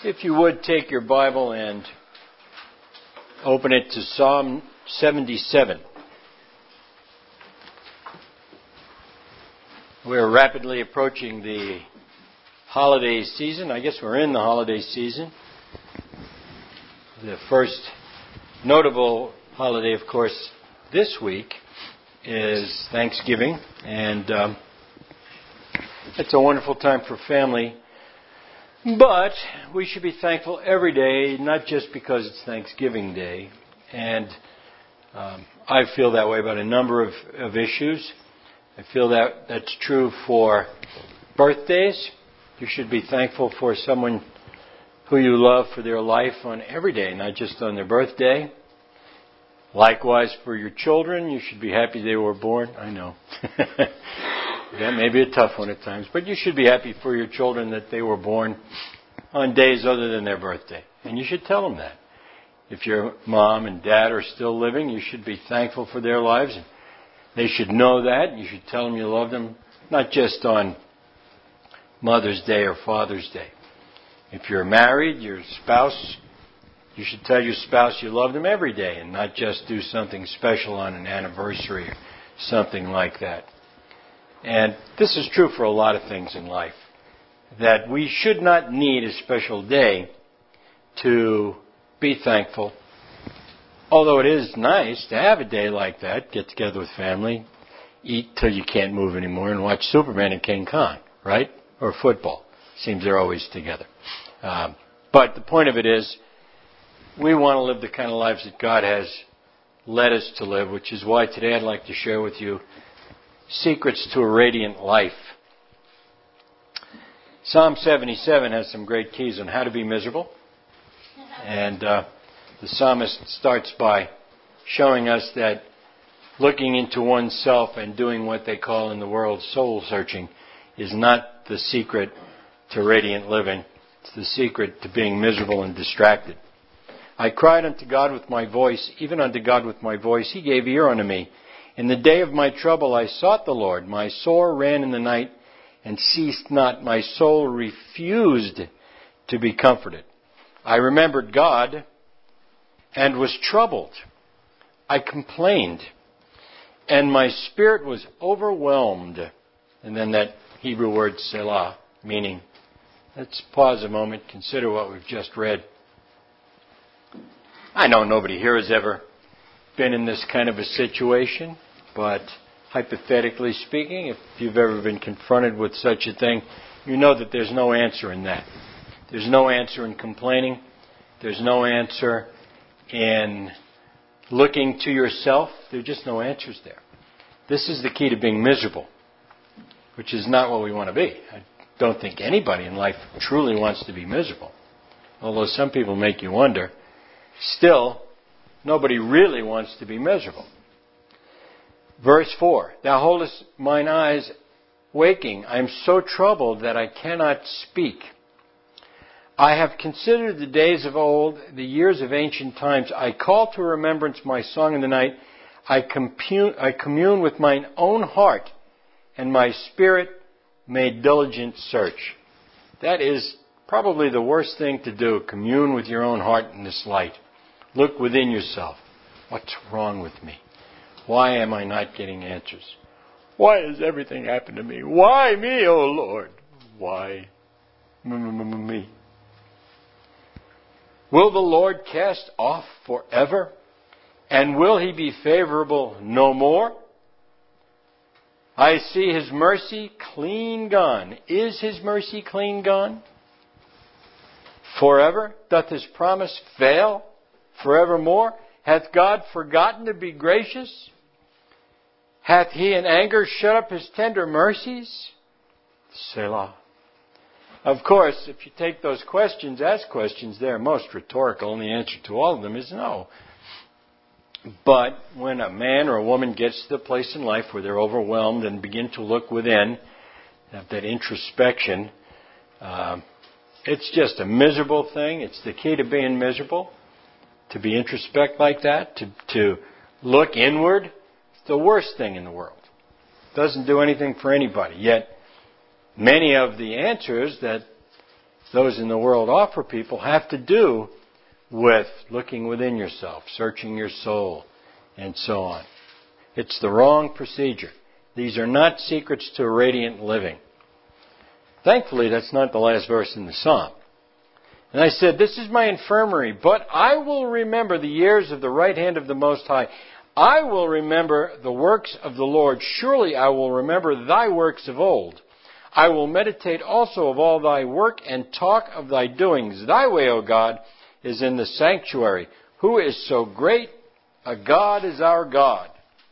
If you would take your Bible and open it to Psalm 77. We're rapidly approaching the holiday season. I guess we're in the holiday season. The first notable holiday, of course, this week is Thanksgiving, and it's a wonderful time for family. But we should be thankful every day, not just because it's Thanksgiving Day. And I feel that way about a number of issues. I feel that that's true for birthdays. You should be thankful for someone who you love for their life on every day, not just on their birthday. Likewise, for your children, you should be happy they were born. I know. That may be a tough one at times, but you should be happy for your children that they were born on days other than their birthday. And you should tell them that. If your mom and dad are still living, you should be thankful for their lives. And they should know that. You should tell them you love them, not just on Mother's Day or Father's Day. If you're married, your spouse, you should tell your spouse you love them every day and not just do something special on an anniversary or something like that. And this is true for a lot of things in life, that we should not need a special day to be thankful. Although it is nice to have a day like that, get together with family, eat till you can't move anymore, and watch Superman and King Kong, right? Or football. Seems they're always together. But the point of it is, we want to live the kind of lives that God has led us to live, which is why today I'd like to share with you Secrets to a Radiant Life. Psalm 77 has some great keys on how to be miserable. And the psalmist starts by showing us that looking into oneself and doing what they call in the world soul searching is not the secret to radiant living. It's the secret to being miserable and distracted. I cried unto God with my voice, even unto God with my voice. He gave ear unto me. In the day of my trouble I sought the Lord. My soul ran in the night and ceased not. My soul refused to be comforted. I remembered God and was troubled. I complained, and my spirit was overwhelmed. And then that Hebrew word Selah, meaning, let's pause a moment, consider what we've just read. I know nobody here has ever been in this kind of a situation, but hypothetically speaking, if you've ever been confronted with such a thing, you know that there's no answer in that. There's no answer in complaining. There's no answer in looking to yourself. There are just no answers there. This is the key to being miserable, which is not what we want to be. I don't think anybody in life truly wants to be miserable, although some people make you wonder. Still, nobody really wants to be miserable. Verse 4, Thou holdest mine eyes waking. I am so troubled that I cannot speak. I have considered the days of old, the years of ancient times. I call to remembrance my song in the night. I commune with mine own heart, and my spirit made diligent search. That is probably the worst thing to do, commune with your own heart in this light. Look within yourself. What's wrong with me? Why am I not getting answers? Why has everything happened to me? Why me, O Lord? Why me? Will the Lord cast off forever? And will He be favorable no more? I see His mercy clean gone. Is His mercy clean gone? Forever? Doth His promise fail? Forevermore? Hath God forgotten to be gracious? Hath He in anger shut up His tender mercies? Selah. Of course, if you take those questions as questions, they're most rhetorical, and the answer to all of them is no. But when a man or a woman gets to the place in life where they're overwhelmed and begin to look within, have that introspection, it's just a miserable thing. It's the key to being miserable, to be introspect like that, to look inward. It's the worst thing in the world. It doesn't do anything for anybody. Yet, many of the answers that those in the world offer people have to do with looking within yourself, searching your soul, and so on. It's the wrong procedure. These are not secrets to a radiant living. Thankfully, that's not the last verse in the psalm. And I said, this is my infirmary, but I will remember the years of the right hand of the Most High. I will remember the works of the Lord. Surely I will remember thy works of old. I will meditate also of all thy work and talk of thy doings. Thy way, O God, is in the sanctuary. Who is so great a God as our God?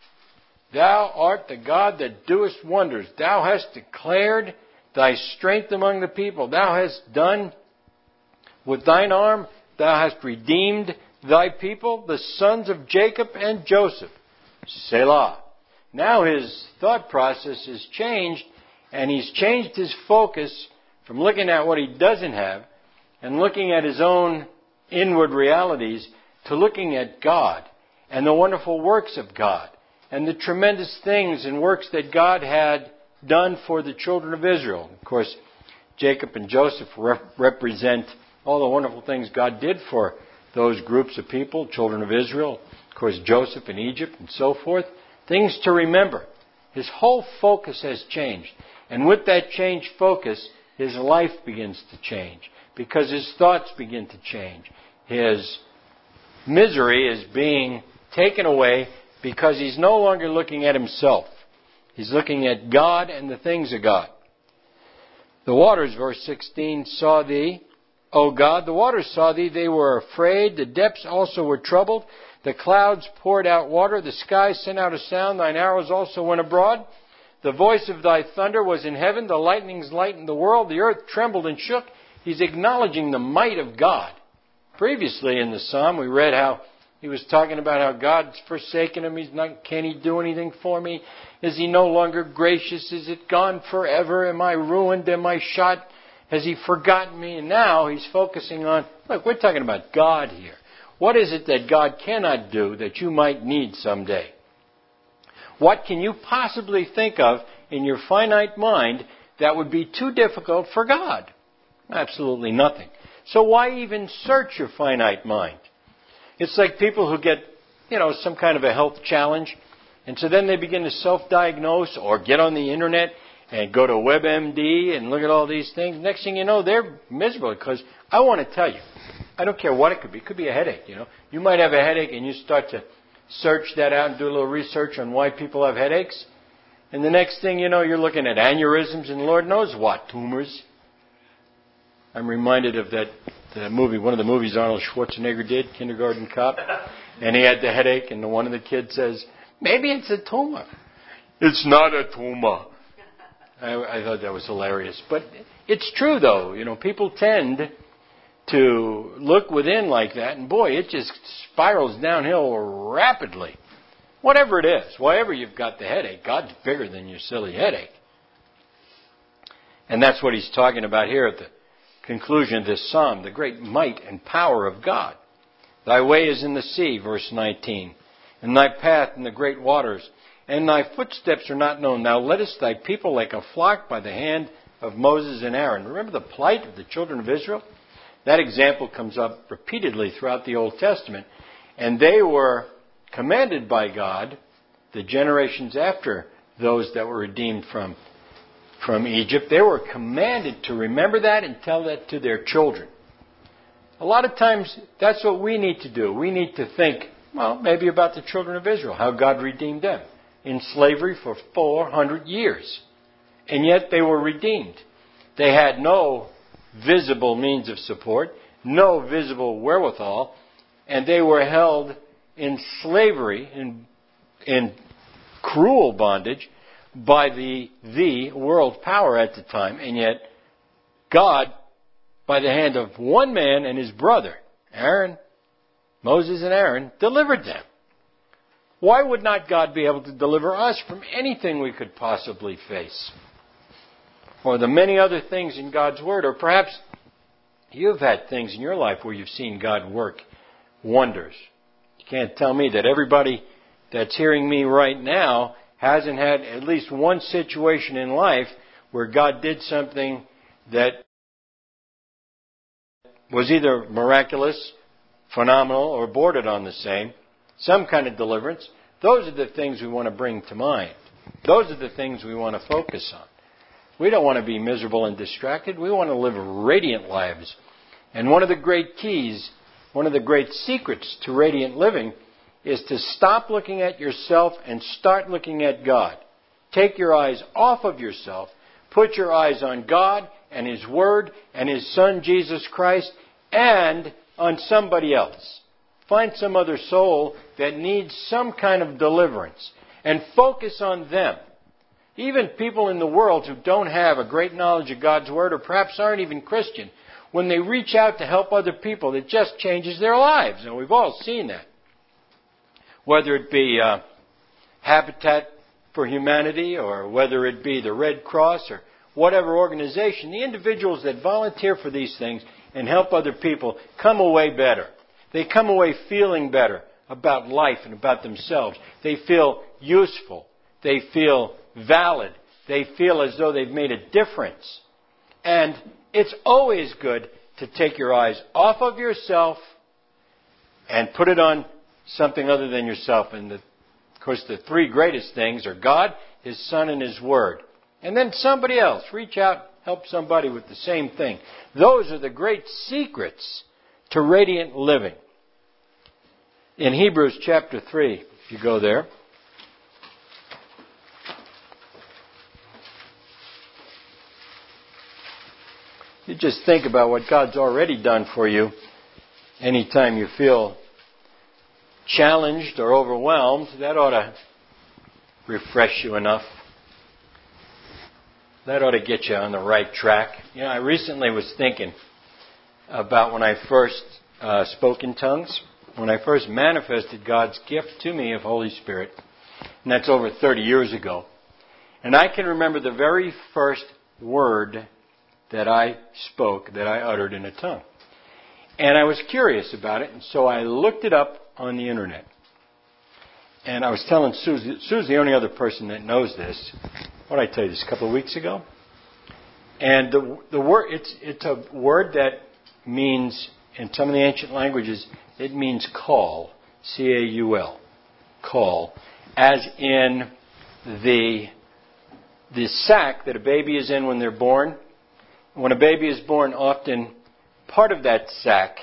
Thou art the God that doest wonders. Thou hast declared thy strength among the people. Thou hast done with thine arm. Thou hast redeemed thy people, the sons of Jacob and Joseph. Selah. Now his thought process is changed, and he's changed his focus from looking at what he doesn't have and looking at his own inward realities to looking at God and the wonderful works of God and the tremendous things and works that God had done for the children of Israel. Of course, Jacob and Joseph represent all the wonderful things God did for those groups of people, children of Israel. Of course, Joseph in Egypt and so forth. Things to remember. His whole focus has changed. And with that changed focus, his life begins to change because his thoughts begin to change. His misery is being taken away because he's no longer looking at himself. He's looking at God and the things of God. The waters, verse 16, saw thee, O God. The waters saw thee. They were afraid. The depths also were troubled. The clouds poured out water. The skies sent out a sound. Thine arrows also went abroad. The voice of thy thunder was in heaven. The lightnings lightened the world. The earth trembled and shook. He's acknowledging the might of God. Previously in the psalm, we read how he was talking about how God's forsaken him. Can he do anything for me? Is he no longer gracious? Is it gone forever? Am I ruined? Am I shot? Has he forgotten me? And now he's focusing on, look, we're talking about God here. What is it that God cannot do that you might need someday? What can you possibly think of in your finite mind that would be too difficult for God? Absolutely nothing. So why even search your finite mind? It's like people who get, some kind of a health challenge, and so then they begin to self-diagnose or get on the internet and go to WebMD and look at all these things. Next thing you know, they're miserable because I want to tell you, I don't care what it could be. It could be a headache, You might have a headache and you start to search that out and do a little research on why people have headaches. And the next thing you know, you're looking at aneurysms and Lord knows what, tumors. I'm reminded of the movie, one of the movies Arnold Schwarzenegger did, Kindergarten Cop. And he had the headache and one of the kids says, maybe it's a tumor. It's not a tumor. I thought that was hilarious. But it's true, though. People tend to look within like that, and boy, it just spirals downhill rapidly. Whatever it is, wherever you've got the headache, God's bigger than your silly headache. And that's what he's talking about here at the conclusion of this psalm, the great might and power of God. Thy way is in the sea, verse 19, and thy path in the great waters, and thy footsteps are not known. Thou leddest thy people like a flock by the hand of Moses and Aaron. Remember the plight of the children of Israel? That example comes up repeatedly throughout the Old Testament. And they were commanded by God, the generations after those that were redeemed from Egypt, they were commanded to remember that and tell that to their children. A lot of times, that's what we need to do. We need to think, maybe about the children of Israel, how God redeemed them in slavery for 400 years. And yet they were redeemed. They had no visible means of support, no visible wherewithal, and they were held in slavery, in cruel bondage, by the world power at the time. And yet, God, by the hand of one man and his brother, Moses and Aaron, delivered them. Why would not God be able to deliver us from anything we could possibly face? Or the many other things in God's Word. Or perhaps you've had things in your life where you've seen God work wonders. You can't tell me that everybody that's hearing me right now hasn't had at least one situation in life where God did something that was either miraculous, phenomenal, or bordered on the same, some kind of deliverance. Those are the things we want to bring to mind. Those are the things we want to focus on. We don't want to be miserable and distracted. We want to live radiant lives. And one of the great keys, one of the great secrets to radiant living is to stop looking at yourself and start looking at God. Take your eyes off of yourself. Put your eyes on God and His Word and His Son, Jesus Christ, and on somebody else. Find some other soul that needs some kind of deliverance and focus on them. Even people in the world who don't have a great knowledge of God's Word or perhaps aren't even Christian, when they reach out to help other people, it just changes their lives. And we've all seen that. Whether it be Habitat for Humanity or whether it be the Red Cross or whatever organization, the individuals that volunteer for these things and help other people come away better. They come away feeling better about life and about themselves. They feel useful. They feel valid. They feel as though they've made a difference. And it's always good to take your eyes off of yourself and put it on something other than yourself. And of course, the three greatest things are God, His Son, and His Word. And then somebody else. Reach out, help somebody with the same thing. Those are the great secrets to radiant living. In Hebrews chapter 3, if you go there, you just think about what God's already done for you. Anytime you feel challenged or overwhelmed, that ought to refresh you enough. That ought to get you on the right track. You know, I recently was thinking about when I first spoke in tongues, when I first manifested God's gift to me of Holy Spirit. And that's over 30 years ago. And I can remember the very first word that I spoke, that I uttered in a tongue. And I was curious about it, and so I looked it up on the internet. And I was telling Sue's the only other person that knows this. What did I tell you this a couple of weeks ago? And the word, it's a word that means, in some of the ancient languages, it means call, C-A-U-L, call, as in the sack that a baby is in when they're born. When a baby is born, often part of that sac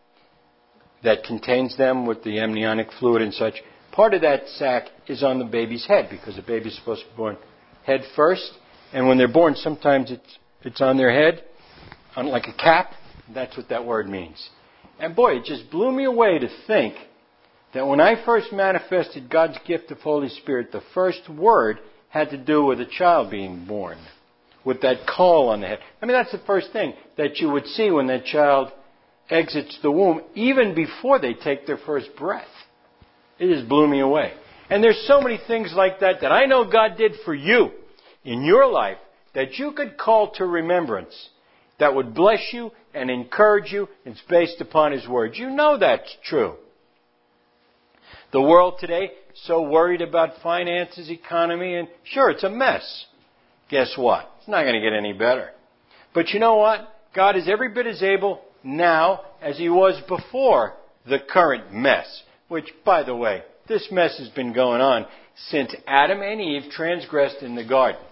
that contains them with the amniotic fluid and such, part of that sac is on the baby's head because the baby is supposed to be born head first. And when they're born, sometimes it's on their head, on like a cap. That's what that word means. And boy, it just blew me away to think that when I first manifested God's gift of Holy Spirit, the first word had to do with a child being born, with that call on the head. I mean, that's the first thing that you would see when that child exits the womb, even before they take their first breath. It just blew me away. And there's so many things like that that I know God did for you in your life that you could call to remembrance that would bless you and encourage you. It's based upon His Word. You know that's true. The world today, so worried about finances, economy, and sure, it's a mess. Guess what? It's not going to get any better. But you know what? God is every bit as able now as He was before the current mess. Which, by the way, this mess has been going on since Adam and Eve transgressed in the garden.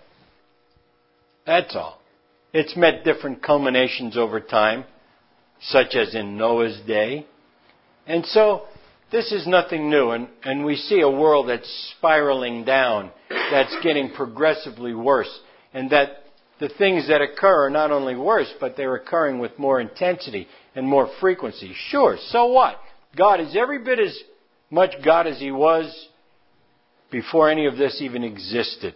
That's all. It's met different culminations over time, such as in Noah's day. And so, this is nothing new. And we see a world that's spiraling down, that's getting progressively worse. And that the things that occur are not only worse, but they're occurring with more intensity and more frequency. Sure, so what? God is every bit as much God as He was before any of this even existed.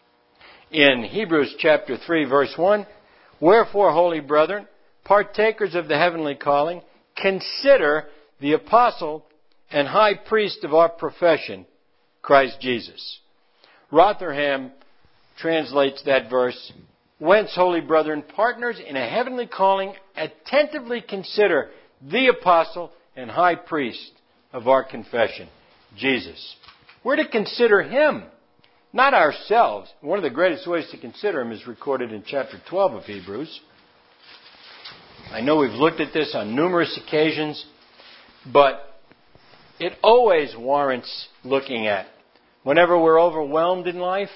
In Hebrews chapter 3, verse 1, "Wherefore, holy brethren, partakers of the heavenly calling, consider the apostle and high priest of our profession, Christ Jesus." Rotherham translates that verse, "Whence, holy brethren, partners in a heavenly calling, attentively consider the apostle and high priest of our confession, Jesus." We're to consider Him, not ourselves. One of the greatest ways to consider Him is recorded in chapter 12 of Hebrews. I know we've looked at this on numerous occasions, but it always warrants looking at. Whenever we're overwhelmed in life,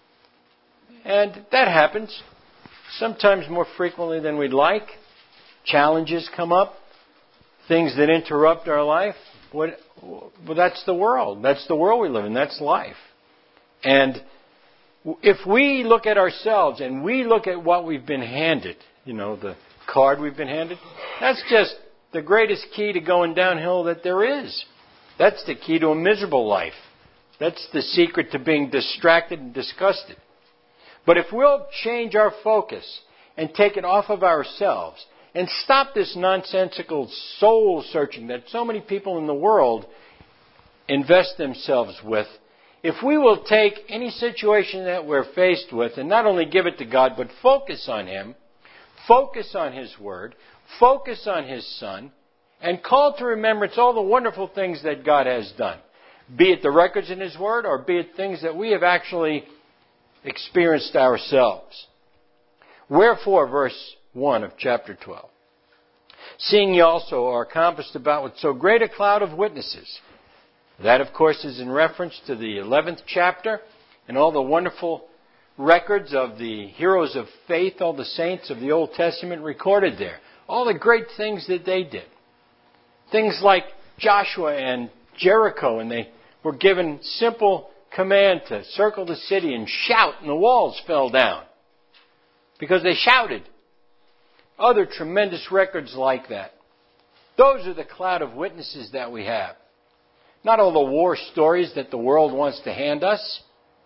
and that happens, sometimes more frequently than we'd like, challenges come up, things that interrupt our life. Well, that's the world. That's the world we live in. That's life. And if we look at ourselves and we look at what we've been handed, the card we've been handed, that's just the greatest key to going downhill that there is. That's the key to a miserable life. That's the secret to being distracted and disgusted. But if we'll change our focus and take it off of ourselves and stop this nonsensical soul searching that so many people in the world invest themselves with, if we will take any situation that we're faced with and not only give it to God, but focus on Him, focus on His Word, focus on His Son, and call to remembrance all the wonderful things that God has done, be it the records in His Word or be it things that we have actually experienced ourselves. Wherefore, verse 1 of chapter 12. Seeing ye also are compassed about with so great a cloud of witnesses. That, of course, is in reference to the 11th chapter and all the wonderful records of the heroes of faith, all the saints of the Old Testament recorded there. All the great things that they did. Things like Joshua and Jericho, and they were given simple command to circle the city and shout, and the walls fell down because they shouted. Other tremendous records like that. Those are the cloud of witnesses that we have. Not all the war stories that the world wants to hand us.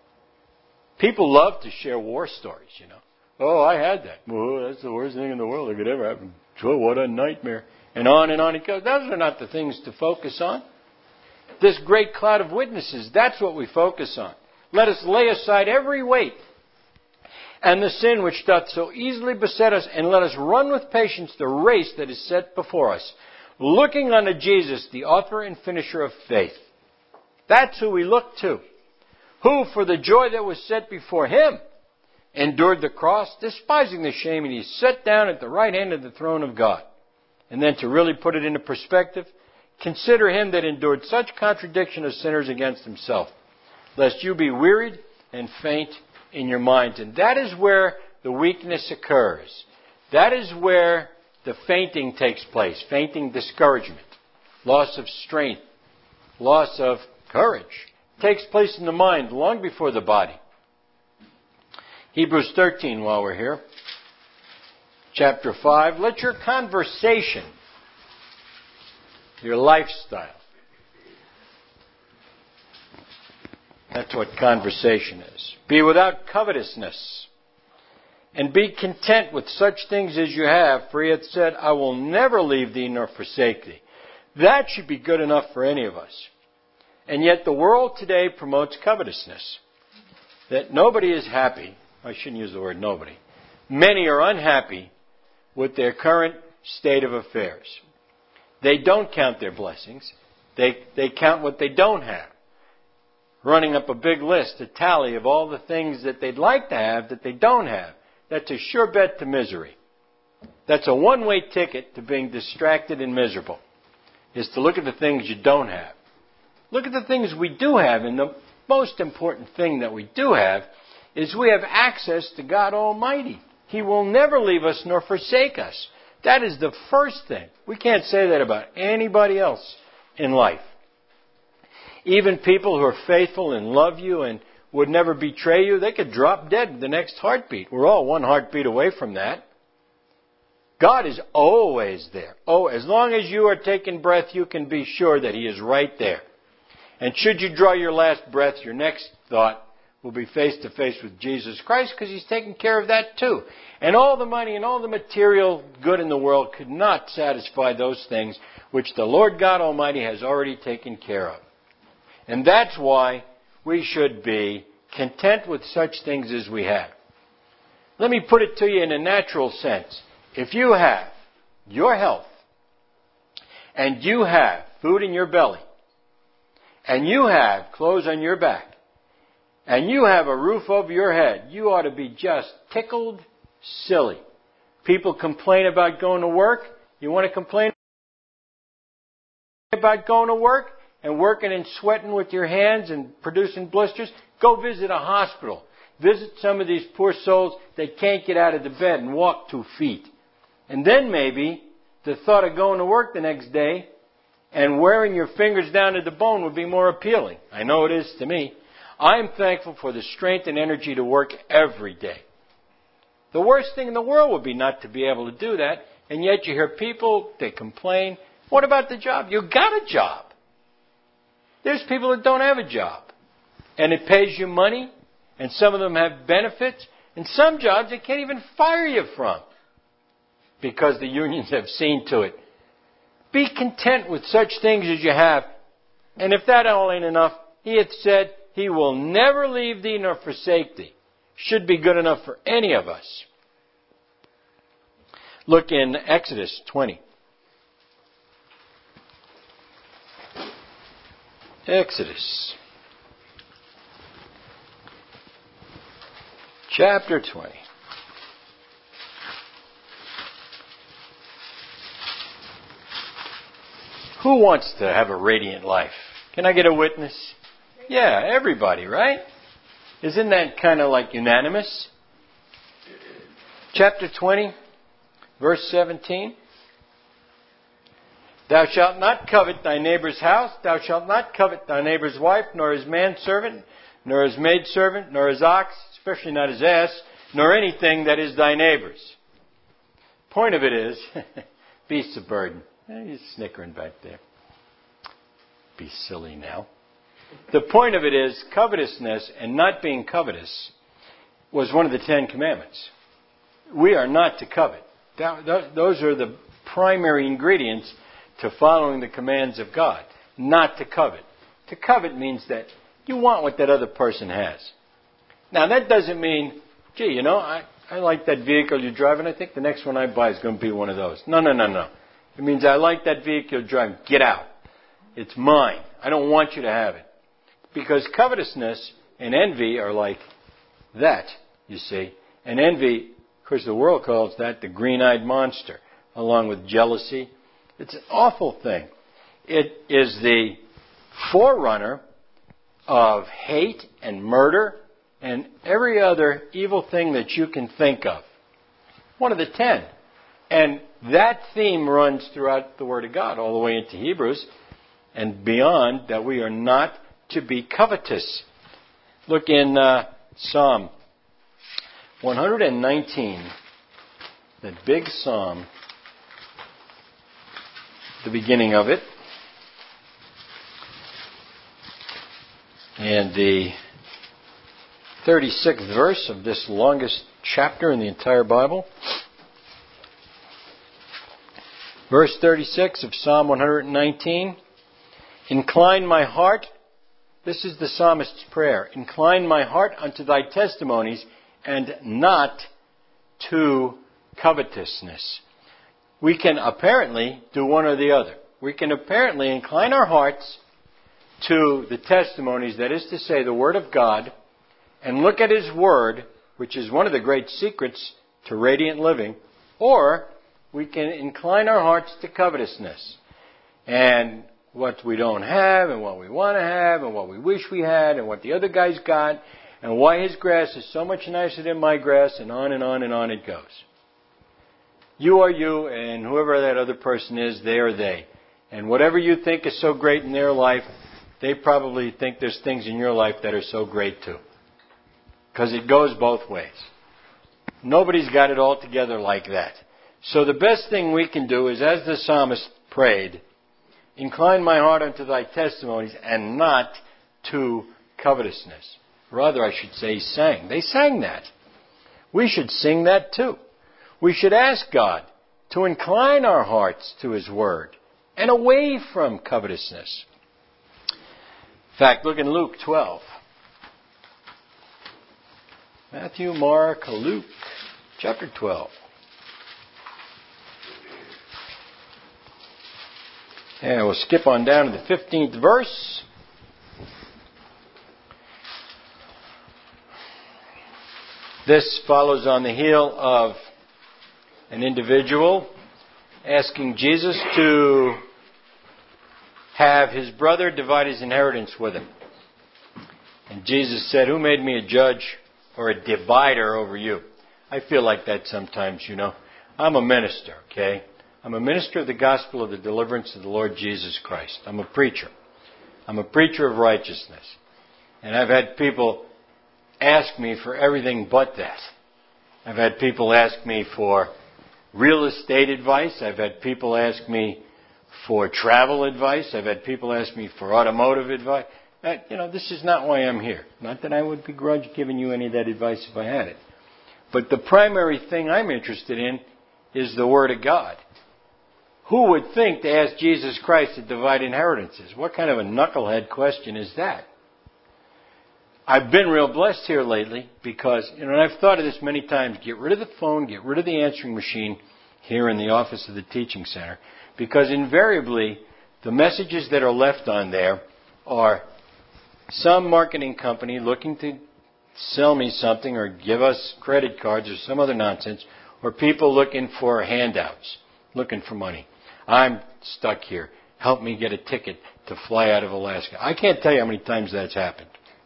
People love to share war stories, Oh, I had that. Oh, that's the worst thing in the world that could ever happen. Oh, what a nightmare. And on it goes. Those are not the things to focus on. This great cloud of witnesses, that's what we focus on. Let us lay aside every weight and the sin which doth so easily beset us, and let us run with patience the race that is set before us, looking unto Jesus, the author and finisher of faith. That's who we look to. Who, for the joy that was set before Him, endured the cross, despising the shame, and He sat down at the right hand of the throne of God. And then to really put it into perspective, consider Him that endured such contradiction of sinners against Himself, lest you be wearied and faint in your minds. And that is where the weakness occurs. That is where the fainting takes place. Fainting, discouragement, loss of strength, loss of courage. Takes place in the mind long before the body. Hebrews 13, while we're here. Chapter 5. Let your conversation, your lifestyle, that's what conversation is. Be without covetousness. And be content with such things as you have, for He hath said, I will never leave thee nor forsake thee. That should be good enough for any of us. And yet the world today promotes covetousness. That nobody is happy. I shouldn't use the word nobody. Many are unhappy with their current state of affairs. They don't count their blessings. They count what they don't have. Running up a big list, a tally of all the things that they'd like to have that they don't have. That's a sure bet to misery. That's a one-way ticket to being distracted and miserable, is to look at the things you don't have. Look at the things we do have, and the most important thing that we do have is we have access to God Almighty. He will never leave us nor forsake us. That is the first thing. We can't say that about anybody else in life. Even people who are faithful and love you and would never betray you, they could drop dead the next heartbeat. We're all one heartbeat away from that. God is always there. Oh, as long as you are taking breath, you can be sure that He is right there. And should you draw your last breath, your next thought will be face to face with Jesus Christ, because He's taking care of that too. And all the money and all the material good in the world could not satisfy those things which the Lord God Almighty has already taken care of. And that's why we should be content with such things as we have. Let me put it to you in a natural sense. If you have your health, and you have food in your belly, and you have clothes on your back, and you have a roof over your head, you ought to be just tickled silly. People complain about going to work. You want to complain about going to work and working and sweating with your hands and producing blisters? Go visit a hospital. Visit some of these poor souls that can't get out of the bed and walk 2 feet. And then maybe the thought of going to work the next day and wearing your fingers down to the bone would be more appealing. I know it is to me. I'm thankful for the strength and energy to work every day. The worst thing in the world would be not to be able to do that, and yet you hear people, they complain. What about the job? You got a job. There's people that don't have a job, and it pays you money, and some of them have benefits, and some jobs they can't even fire you from because the unions have seen to it. Be content with such things as you have, and if that all ain't enough, He hath said, He will never leave thee nor forsake thee. Should be good enough for any of us. Look in Exodus 20. Exodus chapter 20. Who wants to have a radiant life? Can I get a witness? Yeah, everybody, right? Isn't that kind of like unanimous? Chapter 20, verse 17. Thou shalt not covet thy neighbor's house. Thou shalt not covet thy neighbor's wife, nor his manservant, nor his maidservant, nor his ox, especially not his ass, nor anything that is thy neighbor's. Point of it is, beasts of burden. He's snickering back there. Be silly now. The point of it is, covetousness and not being covetous was one of the 10 commandments. We are not to covet. Those are the primary ingredients to following the commands of God. Not to covet. To covet means that you want what that other person has. Now, that doesn't mean, gee, I like that vehicle you're driving. I think the next one I buy is going to be one of those. No. It means I like that vehicle you're driving. Get out. It's mine. I don't want you to have it. Because covetousness and envy are like that, you see. And envy, of course, the world calls that the green-eyed monster, along with jealousy. It's an awful thing. It is the forerunner of hate and murder and every other evil thing that you can think of. One of the 10. And that theme runs throughout the Word of God, all the way into Hebrews and beyond, that we are not to be covetous. Look in Psalm 119, that big psalm, the beginning of it, and the 36th verse of this longest chapter in the entire Bible. Verse 36 of Psalm 119, incline my heart. This is the psalmist's prayer. Incline my heart unto thy testimonies and not to covetousness. We can apparently do one or the other. We can apparently incline our hearts to the testimonies, that is to say, the Word of God, and look at His Word, which is one of the great secrets to radiant living, or we can incline our hearts to covetousness. And what we don't have, and what we want to have, and what we wish we had, and what the other guy's got, and why his grass is so much nicer than my grass, and on and on and on it goes. You are you, and whoever that other person is, they are they. And whatever you think is so great in their life, they probably think there's things in your life that are so great too. Because it goes both ways. Nobody's got it all together like that. So the best thing we can do is, as the psalmist prayed, incline my heart unto thy testimonies and not to covetousness. Rather, I should say, sang. They sang that. We should sing that too. We should ask God to incline our hearts to His Word and away from covetousness. In fact, look in Luke 12. Matthew, Mark, Luke, chapter 12. And we'll skip on down to the 15th verse. This follows on the heel of an individual asking Jesus to have his brother divide his inheritance with him. And Jesus said, "Who made me a judge or a divider over you?" I feel like that sometimes, you know. I'm a minister, okay? I'm a minister of the gospel of the deliverance of the Lord Jesus Christ. I'm a preacher. I'm a preacher of righteousness. And I've had people ask me for everything but that. I've had people ask me for real estate advice. I've had people ask me for travel advice. I've had people ask me for automotive advice. This is not why I'm here. Not that I would begrudge giving you any of that advice if I had it. But the primary thing I'm interested in is the Word of God. Who would think to ask Jesus Christ to divide inheritances? What kind of a knucklehead question is that? I've been real blessed here lately because, and I've thought of this many times, get rid of the phone, get rid of the answering machine here in the office of the teaching center, because invariably the messages that are left on there are some marketing company looking to sell me something or give us credit cards or some other nonsense, or people looking for handouts, looking for money. I'm stuck here. Help me get a ticket to fly out of Alaska. I can't tell you how many times that's happened.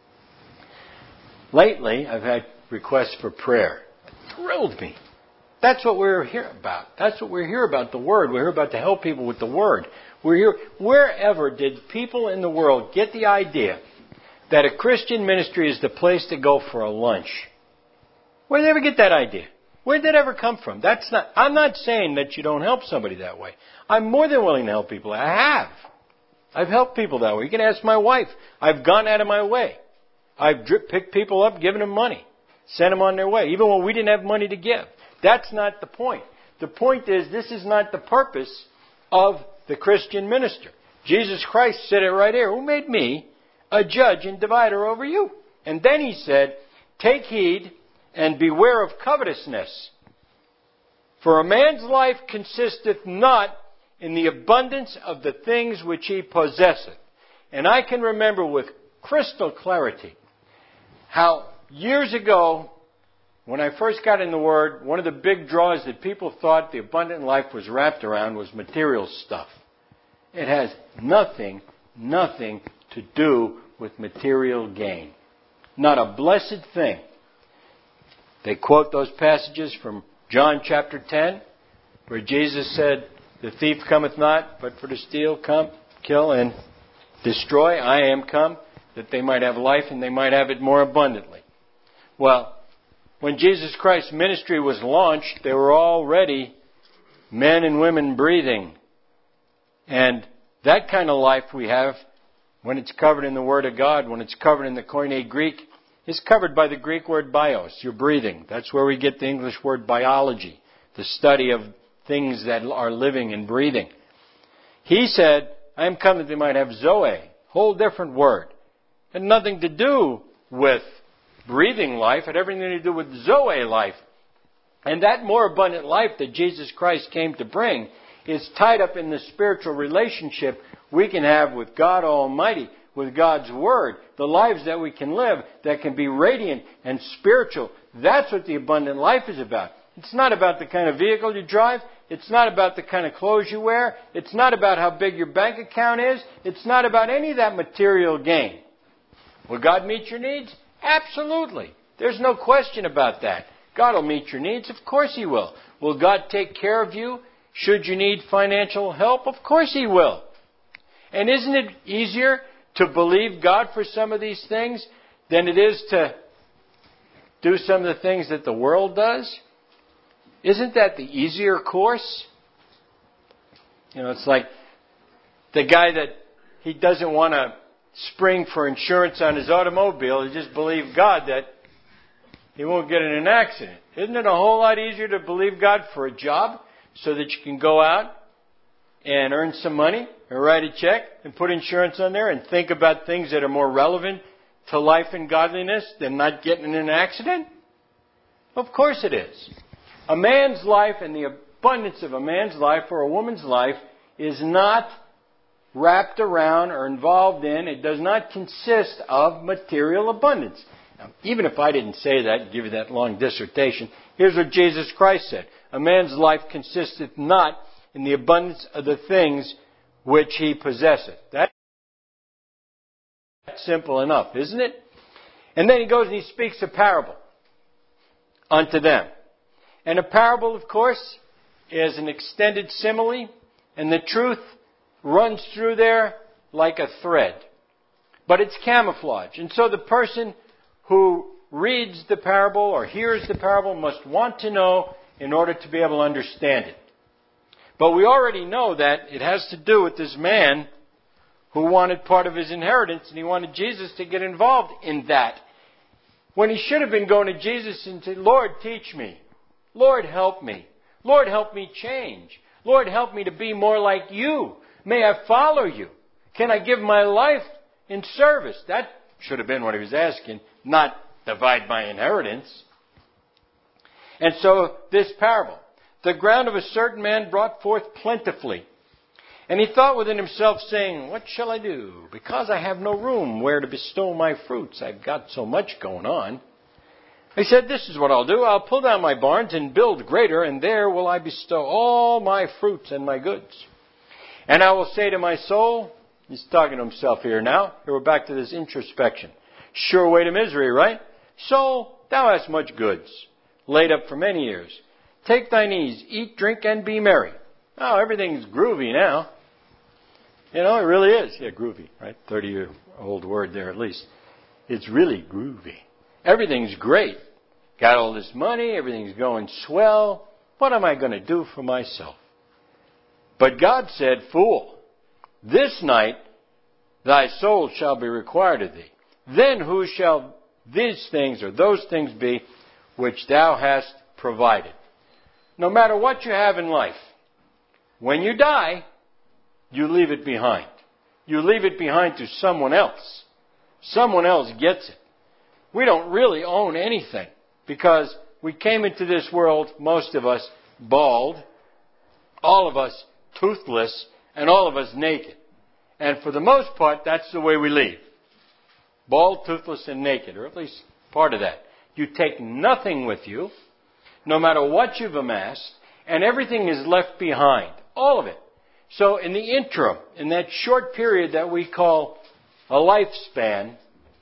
Lately, I've had requests for prayer. It thrilled me. That's what we're here about. That's what we're here about, the Word. We're here about to help people with the Word. We're here. Wherever did people in the world get the idea that a Christian ministry is the place to go for a lunch? Where did they ever get that idea? Where did that ever come from? I'm not saying that you don't help somebody that way. I'm more than willing to help people. I have. I've helped people that way. You can ask my wife. I've gone out of my way. I've picked people up, given them money, sent them on their way, even when we didn't have money to give. That's not the point. The point is, this is not the purpose of the Christian minister. Jesus Christ said it right here. Who made me a judge and divider over you? And then he said, take heed and beware of covetousness. For a man's life consisteth not in the abundance of the things which he possesseth. And I can remember with crystal clarity how years ago, when I first got in the Word, one of the big draws that people thought the abundant life was wrapped around was material stuff. It has nothing to do with material gain. Not a blessed thing. They quote those passages from John chapter 10, where Jesus said, the thief cometh not, but for to steal, come, kill, and destroy. I am come, that they might have life, and they might have it more abundantly. Well, when Jesus Christ's ministry was launched, there were already men and women breathing. And that kind of life we have, when it's covered in the Word of God, when it's covered in the Koine Greek, is covered by the Greek word bios. You're breathing. That's where we get the English word biology, the study of things that are living and breathing. He said, I am come that they might have zoe. Whole different word. It had nothing to do with breathing life. It had everything to do with zoe life. And that more abundant life that Jesus Christ came to bring is tied up in the spiritual relationship we can have with God Almighty, with God's Word, the lives that we can live that can be radiant and spiritual. That's what the abundant life is about. It's not about the kind of vehicle you drive. It's not about the kind of clothes you wear. It's not about how big your bank account is. It's not about any of that material gain. Will God meet your needs? Absolutely. There's no question about that. God will meet your needs. Of course He will. Will God take care of you should you need financial help? Of course He will. And isn't it easier to believe God for some of these things than it is to do some of the things that the world does? Isn't that the easier course? It's like the guy that he doesn't want to spring for insurance on his automobile. He just believes God that he won't get in an accident. Isn't it a whole lot easier to believe God for a job so that you can go out and earn some money or write a check and put insurance on there and think about things that are more relevant to life and godliness than not getting in an accident? Of course it is. A man's life and the abundance of a man's life or a woman's life is not wrapped around or involved in, it does not consist of material abundance. Now, even if I didn't say that and give you that long dissertation, here's what Jesus Christ said. a man's life consisteth not in the abundance of the things which he possesseth. That's simple enough, isn't it? And then he goes and he speaks a parable unto them. And a parable, of course, is an extended simile, and the truth runs through there like a thread. But it's camouflage. And so the person who reads the parable or hears the parable must want to know in order to be able to understand it. But we already know that it has to do with this man who wanted part of his inheritance, and he wanted Jesus to get involved in that. When he should have been going to Jesus and saying, Lord, teach me. Lord, help me. Lord, help me change. Lord, help me to be more like you. May I follow you? Can I give my life in service? That should have been what he was asking, not divide my inheritance. And so this parable, the ground of a certain man brought forth plentifully. And he thought within himself, saying, what shall I do? Because I have no room where to bestow my fruits. I've got so much going on. He said, this is what I'll do. I'll pull down my barns and build greater, and there will I bestow all my fruits and my goods. And I will say to my soul, he's talking to himself here now. Here we're back to this introspection. Sure way to misery, right? Soul, thou hast much goods, laid up for many years. Take thine ease, eat, drink, and be merry. Oh, everything's groovy now. You know, it really is. Yeah, groovy, right? 30-year-old word there at least. It's really groovy. Everything's great. Got all this money. Everything's going swell. What am I going to do for myself? But God said, fool, this night thy soul shall be required of thee. Then who shall these things or those things be which thou hast provided? No matter what you have in life, when you die, you leave it behind. You leave it behind to someone else. Someone else gets it. We don't really own anything because we came into this world, most of us, bald, all of us toothless, and all of us naked. And for the most part, that's the way we leave. Bald, toothless, and naked, or at least part of that. You take nothing with you, no matter what you've amassed, and everything is left behind. All of it. So in the interim, in that short period that we call a lifespan,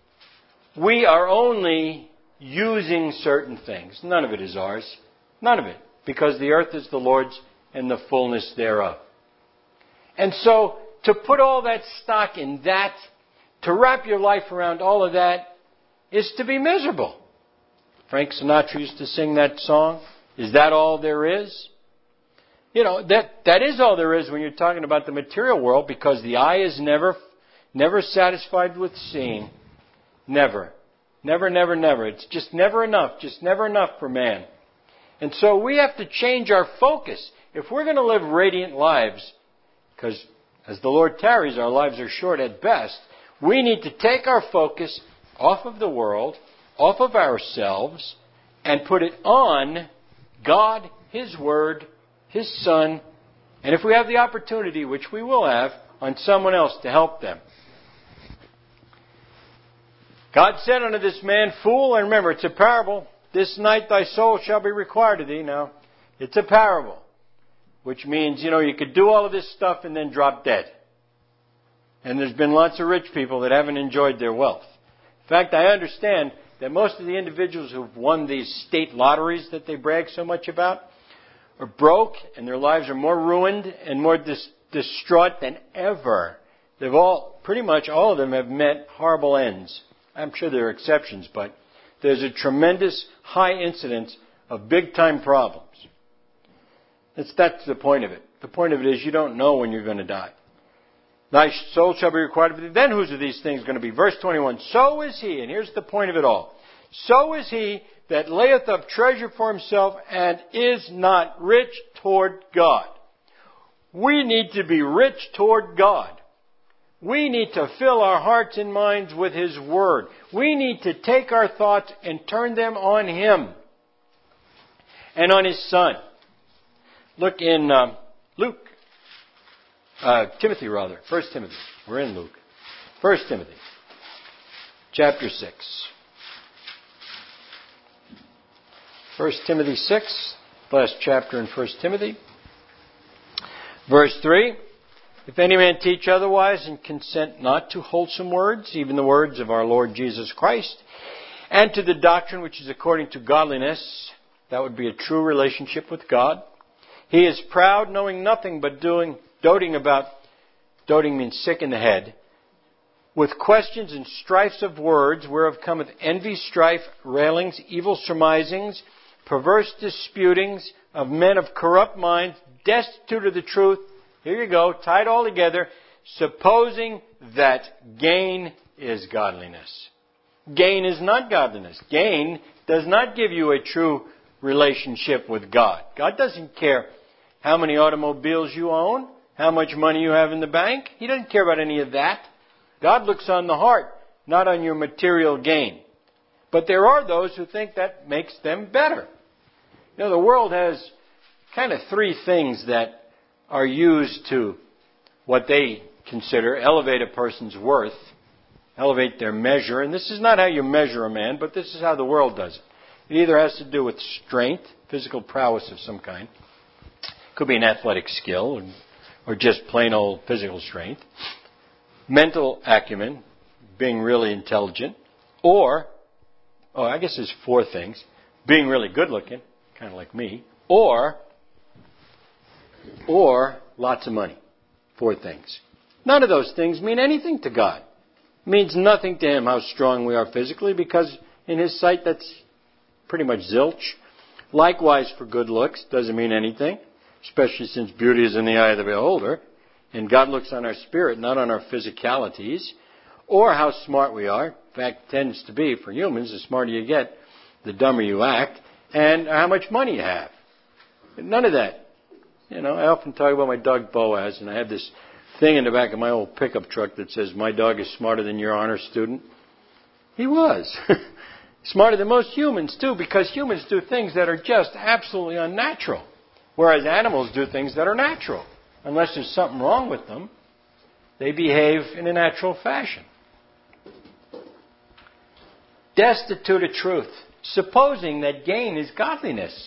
we are only using certain things. None of it is ours. None of it. Because the earth is the Lord's and the fullness thereof. And so to put all that stock in that, to wrap your life around all of that, is to be miserable. Frank Sinatra used to sing that song. Is that all there is? You know, that is all there is when you're talking about the material world, because the eye is never satisfied with seeing. Never. Never, never, never. It's just never enough. Just never enough for man. And so we have to change our focus. If we're going to live radiant lives, because as the Lord tarries, our lives are short at best, we need to take our focus off of the world, off of ourselves, and put it on God, His Word, His Son, and if we have the opportunity, which we will have, on someone else to help them. God said unto this man, fool, and remember, it's a parable. This night thy soul shall be required of thee. Now, it's a parable, which means, you could do all of this stuff and then drop dead. And there's been lots of rich people that haven't enjoyed their wealth. In fact, I understand that most of the individuals who've won these state lotteries that they brag so much about are broke, and their lives are more ruined and more distraught than ever. Pretty much all of them have met horrible ends. I'm sure there are exceptions, but there's a tremendous high incidence of big-time problems. That's the point of it. The point of it is you don't know when you're going to die. Thy soul shall be required of thee. Then whose are these things going to be? Verse 21. So is he, and here's the point of it all. So is he that layeth up treasure for himself and is not rich toward God. We need to be rich toward God. We need to fill our hearts and minds with His Word. We need to take our thoughts and turn them on Him and on His Son. Look in Timothy. 1 Timothy. We're in Luke. 1 Timothy, chapter 6. 1 Timothy 6. last chapter in 1 Timothy. Verse 3, if any man teach otherwise and consent not to wholesome words, even the words of our Lord Jesus Christ, and to the doctrine which is according to godliness, that would be a true relationship with God. He is proud, knowing nothing but doting means sick in the head, with questions and strifes of words, whereof cometh envy, strife, railings, evil surmisings, perverse disputings of men of corrupt minds, destitute of the truth. Here you go, tie it all together, supposing that gain is godliness. Gain is not godliness. Gain does not give you a true relationship with God. God doesn't care how many automobiles you own, how much money you have in the bank. He doesn't care about any of that. God looks on the heart, not on your material gain. But there are those who think that makes them better. You know, the world has kind of three things that are used to what they consider elevate a person's worth, elevate their measure. And this is not how you measure a man, but this is how the world does it. It either has to do with strength, physical prowess of some kind. Could be an athletic skill or just plain old physical strength. Mental acumen, being really intelligent. Or, I guess there's four things. Being really good looking, kind of like me. Or lots of money. Four things. None of those things mean anything to God. It means nothing to Him how strong we are physically, because in His sight that's pretty much zilch. Likewise for good looks, doesn't mean anything, especially since beauty is in the eye of the beholder, and God looks on our spirit, not on our physicalities, or how smart we are. In fact, it tends to be, for humans, the smarter you get, the dumber you act, and how much money you have. None of that. You know, I often talk about my dog Boaz, and I have this thing in the back of my old pickup truck that says, my dog is smarter than your honor student. He was. Smarter than most humans, too, because humans do things that are just absolutely unnatural, whereas animals do things that are natural. Unless there's something wrong with them, they behave in a natural fashion. Destitute of truth, supposing that gain is godliness.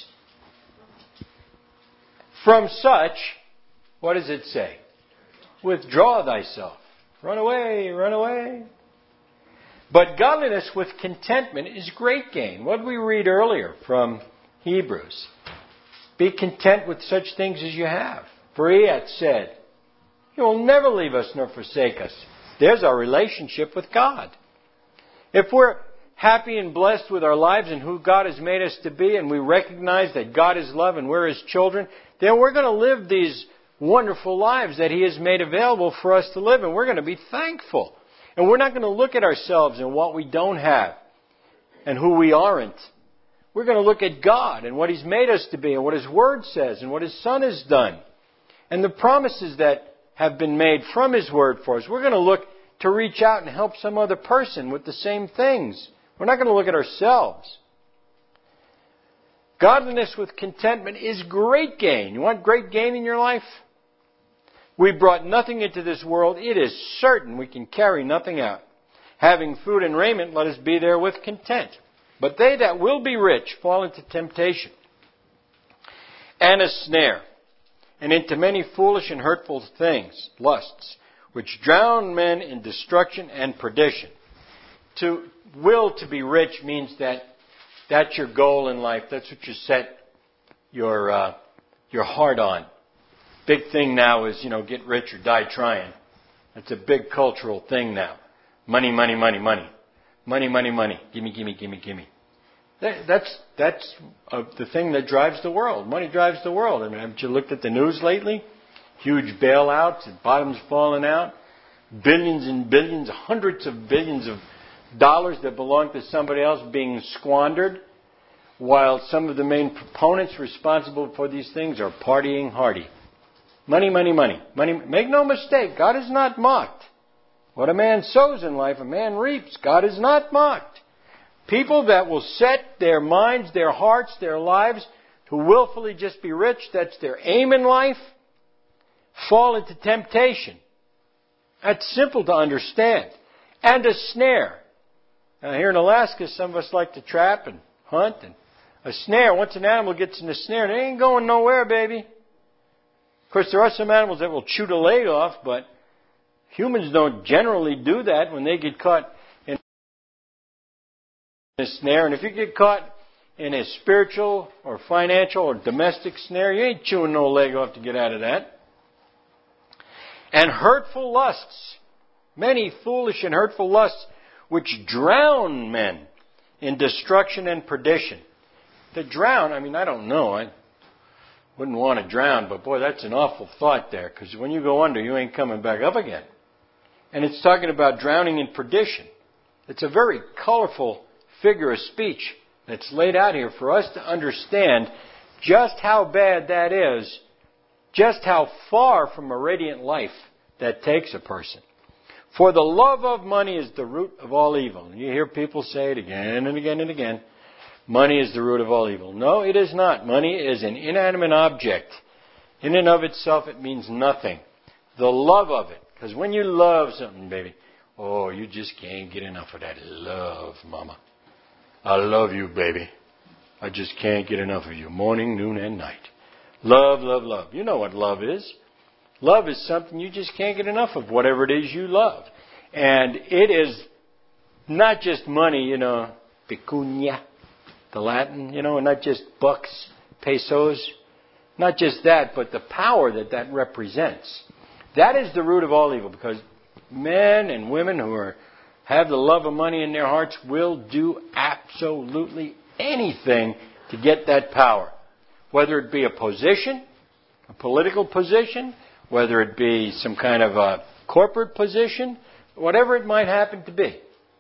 From such, what does it say? Withdraw thyself. Run away, run away. But godliness with contentment is great gain. What did we read earlier from Hebrews? Be content with such things as you have. For He hath said, He will never leave us nor forsake us. There's our relationship with God. If we're happy and blessed with our lives and who God has made us to be, and we recognize that God is love and we're His children, then we're going to live these wonderful lives that He has made available for us to live, and we're going to be thankful. And we're not going to look at ourselves and what we don't have and who we aren't. We're going to look at God and what He's made us to be and what His Word says and what His Son has done. And the promises that have been made from His Word for us. We're going to look to reach out and help some other person with the same things. We're not going to look at ourselves. Godliness with contentment is great gain. You want great gain in your life? We brought nothing into this world. It is certain we can carry nothing out. Having food and raiment, let us be there with content. But they that will be rich fall into temptation and a snare, and into many foolish and hurtful things, lusts, which drown men in destruction and perdition. To will to be rich means that that's your goal in life. That's what you set your heart on. Big thing now is, get rich or die trying. That's a big cultural thing now. Money, money, money, money. Money, money, money. Gimme, gimme, gimme, gimme. That's the thing that drives the world. Money drives the world. I mean, haven't you looked at the news lately? Huge bailouts, and bottoms falling out. Billions and billions, hundreds of billions of dollars that belong to somebody else being squandered, while some of the main proponents responsible for these things are partying hardy. Money, money, money. Money. Make no mistake, God is not mocked. What a man sows in life, a man reaps. God is not mocked. People that will set their minds, their hearts, their lives to willfully just be rich, that's their aim in life, fall into temptation. That's simple to understand. And a snare. Now here in Alaska, some of us like to trap and hunt, and A snare, once an animal gets in a snare, it ain't going nowhere, baby. Of course, there are some animals that will chew the leg off, but humans don't generally do that when they get caught in a snare. And if you get caught in a spiritual or financial or domestic snare, you ain't chewing no leg off to get out of that. And hurtful lusts, many foolish and hurtful lusts, which drown men in destruction and perdition. To drown, I don't know. I wouldn't want to drown, but boy, that's an awful thought there, because when you go under, you ain't coming back up again. And it's talking about drowning in perdition. It's a very colorful figure of speech that's laid out here for us to understand just how bad that is, just how far from a radiant life that takes a person. For the love of money is the root of all evil. And you hear people say it again and again and again. Money is the root of all evil. No, it is not. Money is an inanimate object. In and of itself, it means nothing. The love of it. Because when you love something, baby, oh, you just can't get enough of that love, mama. I love you, baby. I just can't get enough of you. Morning, noon, and night. Love, love, love. You know what love is. Love is something you just can't get enough of, whatever it is you love. And it is not just money, pecunia, the Latin, and not just bucks, pesos. Not just that, but the power that represents. That is the root of all evil, because men and women who have the love of money in their hearts will do absolutely anything to get that power. Whether it be a position, a political position, whether it be some kind of a corporate position, whatever it might happen to be.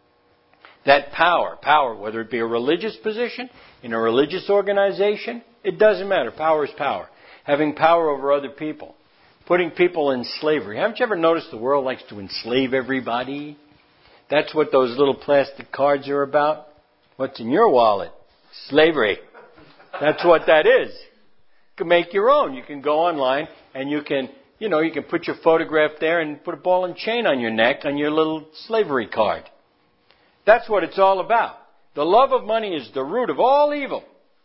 That power, whether it be a religious position, in a religious organization, it doesn't matter. Power is power. Having power over other people. Putting people in slavery. Haven't you ever noticed the world likes to enslave everybody? That's what those little plastic cards are about. What's in your wallet? Slavery. That's what that is. You can make your own. You can go online and you can put your photograph there and put a ball and chain on your neck on your little slavery card. That's what it's all about. The love of money is the root of all evil.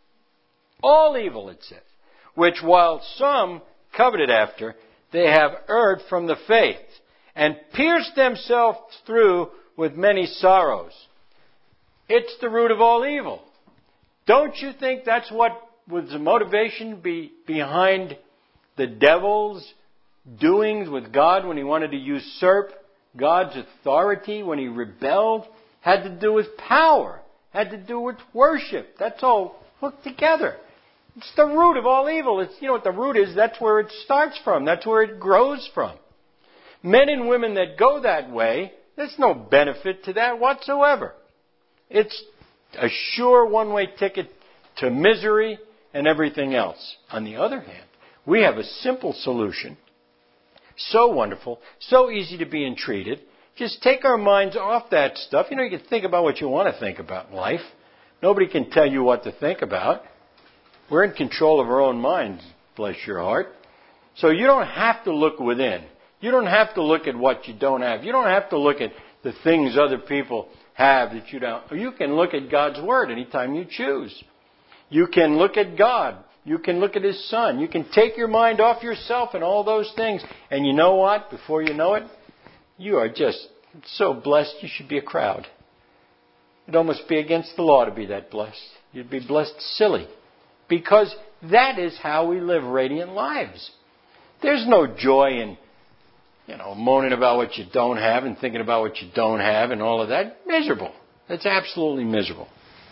All evil, it says. Which while some coveted after, they have erred from the faith and pierced themselves through with many sorrows. It's the root of all evil. Don't you think that's what was the motivation behind the devil's doings with God when he wanted to usurp God's authority, when he rebelled? Had to do with power. Had to do with worship. That's all hooked together. It's the root of all evil. It's, what the root is? That's where it starts from. That's where it grows from. Men and women that go that way, there's no benefit to that whatsoever. It's a sure one-way ticket to misery and everything else. On the other hand, we have a simple solution. So wonderful. So easy to be entreated. Just take our minds off that stuff. You can think about what you want to think about in life. Nobody can tell you what to think about. We're in control of our own minds, bless your heart. So you don't have to look within. You don't have to look at what you don't have. You don't have to look at the things other people have that you don't. You can look at God's Word anytime you choose. You can look at God. You can look at His Son. You can take your mind off yourself and all those things. And you know what? Before you know it, you are just so blessed you should be a crowd. It'd almost be against the law to be that blessed. You'd be blessed silly. Because that is how we live radiant lives. There's no joy in, moaning about what you don't have and thinking about what you don't have and all of that. Miserable. That's absolutely miserable.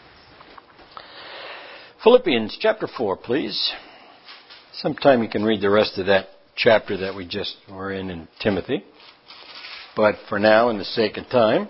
Philippians chapter 4, please. Sometime you can read the rest of that chapter that we just were in Timothy. But for now, in the sake of time,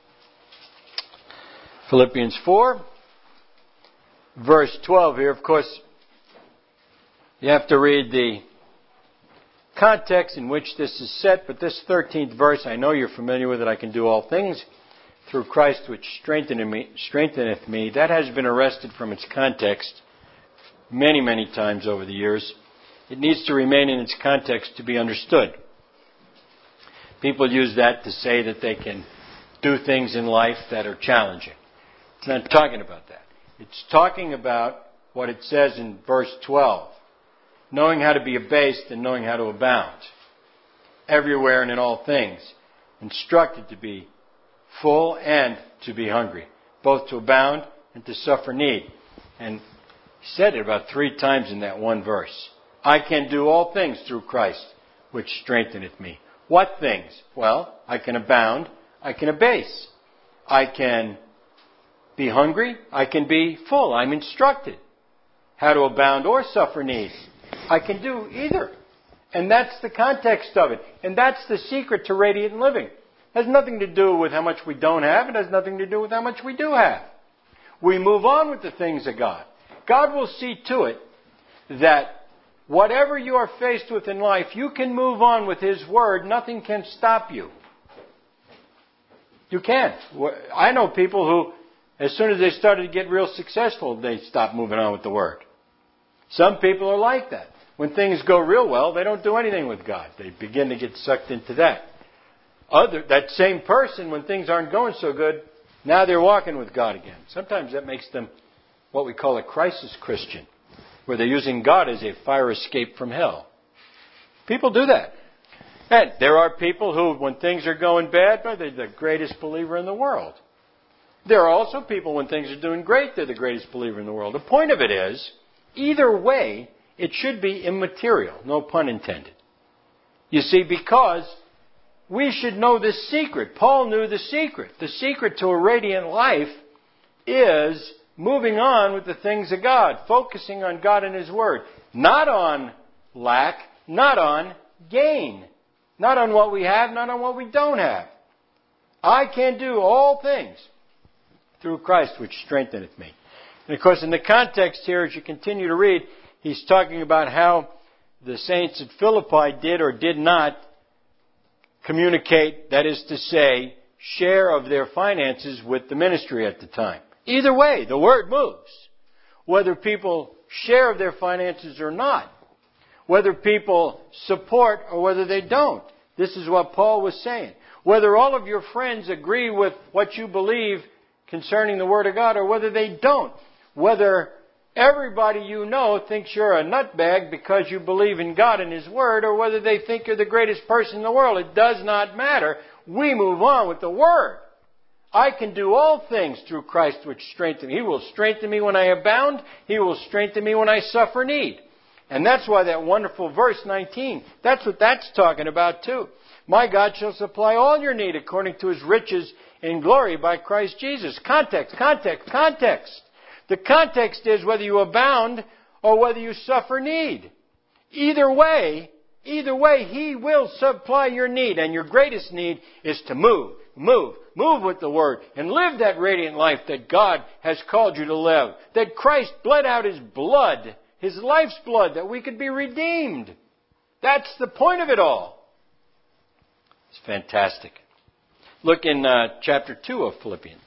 Philippians 4, verse 12 here. Of course, you have to read the context in which this is set, but this 13th verse, I know you're familiar with it. I can do all things through Christ which strengtheneth me. That has been arrested from its context many, many times over the years. It needs to remain in its context to be understood. People use that to say that they can do things in life that are challenging. It's not talking about that. It's talking about what it says in verse 12. Knowing how to be abased and knowing how to abound. Everywhere and in all things. Instructed to be full and to be hungry. Both to abound and to suffer need. And he said it about 3 times in that one verse. I can do all things through Christ, which strengtheneth me. What things? Well, I can abound. I can abase. I can be hungry. I can be full. I'm instructed how to abound or suffer need. I can do either. And that's the context of it. And that's the secret to radiant living. It has nothing to do with how much we don't have. It has nothing to do with how much we do have. We move on with the things of God. God will see to it that whatever you are faced with in life, you can move on with His Word. Nothing can stop you. You can't. I know people who, as soon as they started to get real successful, they stopped moving on with the Word. Some people are like that. When things go real well, they don't do anything with God. They begin to get sucked into that. That same person, when things aren't going so good, now they're walking with God again. Sometimes that makes them what we call a crisis Christian, where they're using God as a fire escape from hell. People do that. And there are people who, when things are going bad, they're the greatest believer in the world. There are also people, when things are doing great, they're the greatest believer in the world. The point of it is, either way, it should be immaterial. No pun intended. You see, because we should know the secret. Paul knew the secret. The secret to a radiant life is moving on with the things of God, focusing on God and His Word. Not on lack, not on gain. Not on what we have, not on what we don't have. I can do all things through Christ which strengtheneth me. And of course, in the context here, as you continue to read, he's talking about how the saints at Philippi did or did not communicate, that is to say, share of their finances with the ministry at the time. Either way, the Word moves. Whether people share of their finances or not. Whether people support or whether they don't. This is what Paul was saying. Whether all of your friends agree with what you believe concerning the Word of God or whether they don't. Whether everybody you know thinks you're a nutbag because you believe in God and His Word or whether they think you're the greatest person in the world. It does not matter. We move on with the Word. I can do all things through Christ which strengthen me. He will strengthen me when I abound. He will strengthen me when I suffer need. And that's why that wonderful verse 19, that's what that's talking about too. My God shall supply all your need according to His riches in glory by Christ Jesus. Context. The context is whether you abound or whether you suffer need. Either way, He will supply your need. And your greatest need is to move with the Word and live that radiant life that God has called you to live. That Christ bled out His blood, His life's blood, that we could be redeemed. That's the point of it all. It's fantastic. Look in chapter 2 of Philippians.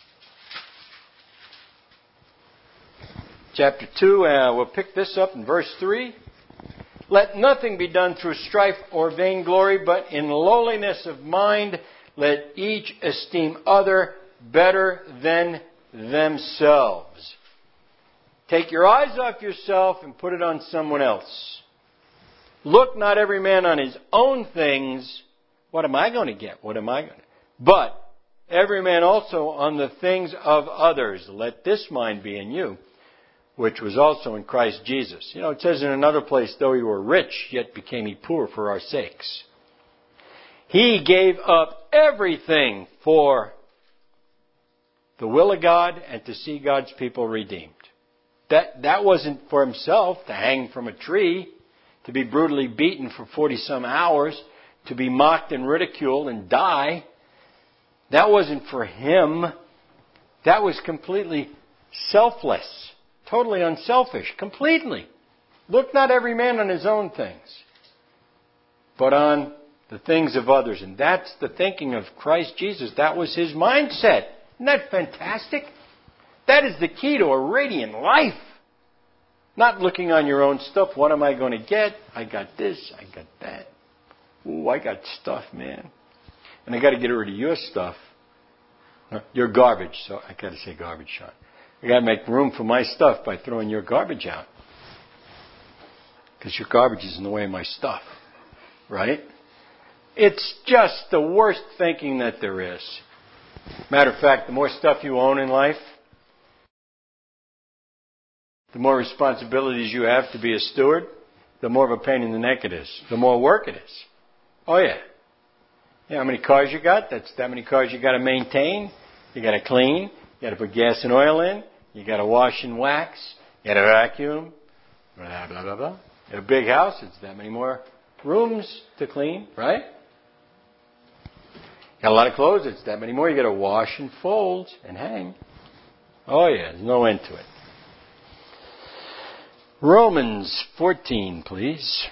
Chapter 2, we'll pick this up in verse 3. Let nothing be done through strife or vainglory, but in lowliness of mind, let each esteem other better than themselves. Take your eyes off yourself and put it on someone else. Look not every man on his own things. What am I going to get? But every man also on the things of others. Let this mind be in you, which was also in Christ Jesus. You know, it says in another place, though he were rich, yet became he poor for our sakes. He gave up everything for the will of God and to see God's people redeemed. That wasn't for himself, to hang from a tree, to be brutally beaten for 40-some hours, to be mocked and ridiculed and die. That wasn't for him. That was completely selfless, totally unselfish, completely. Look not every man on his own things, but on the things of others. And that's the thinking of Christ Jesus. That was his mindset. Isn't that fantastic? That is the key to a radiant life. Not looking on your own stuff. What am I going to get? I got this. I got that. Ooh, I got stuff, man. And I got to get rid of your stuff. You're garbage. So I got to say garbage, Sean. I got to make room for my stuff by throwing your garbage out. Because your garbage is in the way of my stuff. Right? It's just the worst thinking that there is. Matter of fact, the more stuff you own in life, the more responsibilities you have to be a steward, the more of a pain in the neck it is. The more work it is. Oh yeah. You know how many cars you got? That's that many cars you got to maintain. You got to clean. You got to put gas and oil in. You got to wash and wax. You got to vacuum. Blah, blah, blah, blah. In a big house, it's that many more rooms to clean, right? Got a lot of clothes, it's that many more. You got to wash and fold and hang. Oh yeah, there's no end to it. Romans 14, please.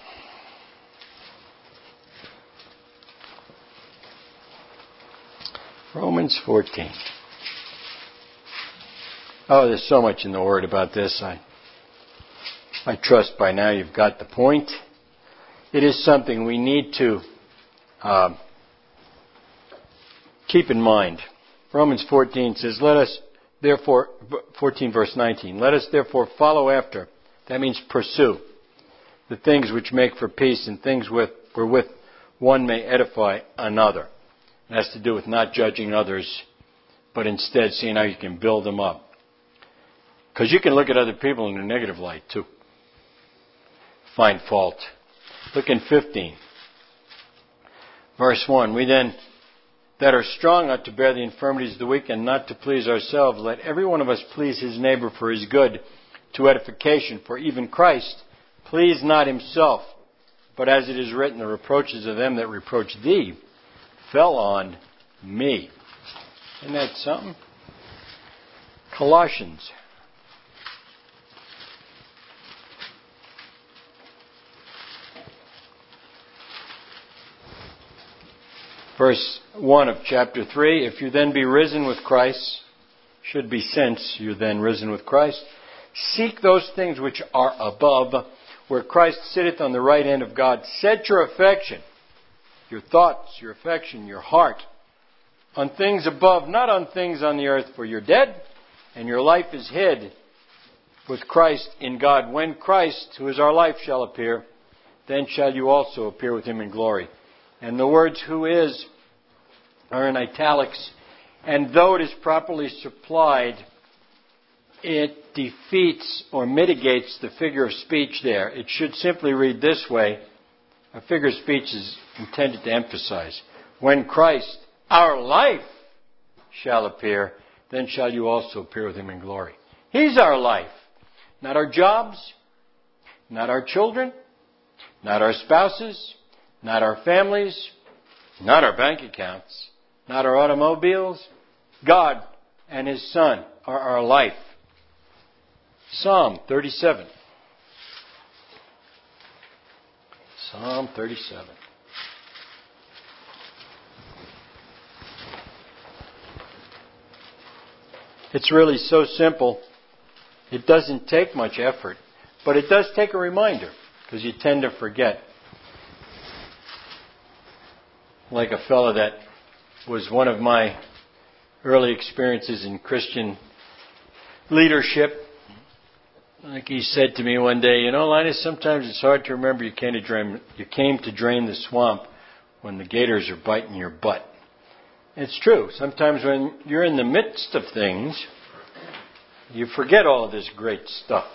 Romans 14. Oh, there's so much in the Word about this. I trust by now you've got the point. It is something we need to keep in mind. Romans 14 says, let us therefore, 14 verse 19, let us therefore follow after, that means pursue, the things which make for peace and things wherewith one may edify another. It has to do with not judging others, but instead seeing how you can build them up. Because you can look at other people in a negative light too. Find fault. Look in 15. Verse 1. We then that are strong ought to bear the infirmities of the weak and not to please ourselves. Let every one of us please his neighbor for his good, to edification. For even Christ pleased not himself, but as it is written, the reproaches of them that reproach thee fell on me. Isn't that something? Colossians. Verse 1 of chapter 3, if you then be risen with Christ, should be since you're then risen with Christ, seek those things which are above, where Christ sitteth on the right hand of God. Set your affection, your thoughts, your affection, your heart, on things above, not on things on the earth, for you're dead, and your life is hid with Christ in God. When Christ, who is our life, shall appear, then shall you also appear with him in glory. And the words who is are in italics. And though it is properly supplied, it defeats or mitigates the figure of speech there. It should simply read this way. A figure of speech is intended to emphasize. When Christ, our life, shall appear, then shall you also appear with him in glory. He's our life. Not our jobs, not our children, not our spouses, not our families, not our bank accounts, not our automobiles. God and his Son are our life. Psalm 37. Psalm 37. It's really so simple. It doesn't take much effort, but it does take a reminder because you tend to forget. Like a fellow that was one of my early experiences in Christian leadership. Like he said to me one day, you know, Linus, sometimes it's hard to remember you came to drain the swamp when the gators are biting your butt. It's true. Sometimes when you're in the midst of things, you forget all of this great stuff.